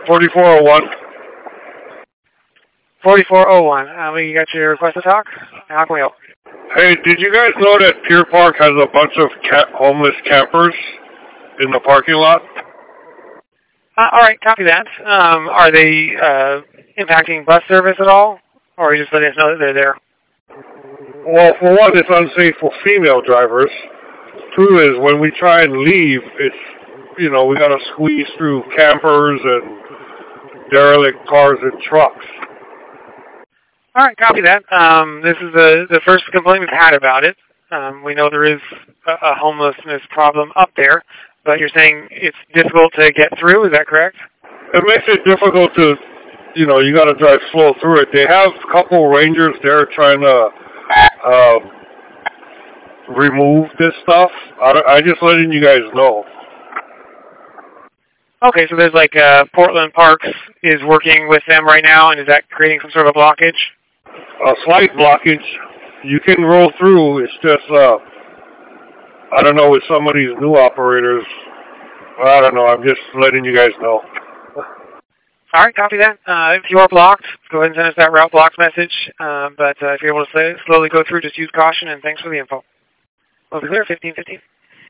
4401. 4401. You got your request to talk? How can we help? Hey, did you guys know that Pier Park has a bunch of homeless campers in the parking lot? All right, copy that. Are they impacting bus service at all? Or are you just letting us know that they're there? Well, for one, it's unsafe for female drivers. Two is when we try and leave, it's, we got to squeeze through campers and derelict cars and trucks. All right, copy that. This is the first complaint we've had about it. We know there is a homelessness problem up there, but you're saying it's difficult to get through, is that correct? It makes it difficult to, you got to drive slow through it. They have a couple rangers there trying to remove this stuff. I just letting you guys know. Okay, so there's like Portland Parks is working with them right now, and is that creating some sort of a blockage? A slight blockage. You can roll through. It's just, I don't know, with some of these new operators. I don't know. I'm just letting you guys know. All right, copy that. If you are blocked, go ahead and send us that route blocked message. But if you're able to slowly go through, just use caution, and thanks for the info. Over clear, 1515.